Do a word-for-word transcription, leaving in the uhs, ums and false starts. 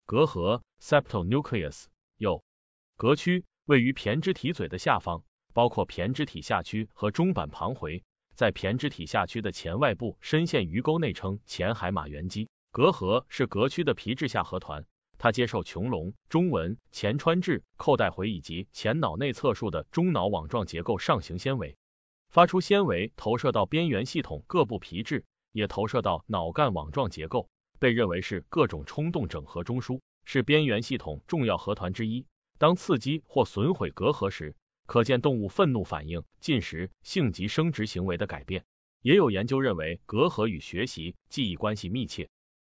膈核 septal nucleus 右，膈区位于胼胝体嘴的下方，包括胼胝体下区和中板旁回，在胼胝体下区的前外部深陷鱼沟内，称前海马圆肌。膈核是膈区的皮质下核团，它接受穹窿、中纹、前穿质、扣带回以及前脑内侧束的中脑网状结构上行纤维，发出纤维投射到边缘系统各部皮质，也投射到脑干网状结构，被认为是各种冲动整合中枢，是边缘系统重要核团之一。当刺激或损毁膈核时，可见动物愤怒反应、进食、性及生殖行为的改变。也有研究认为，膈核与学习、记忆关系密切。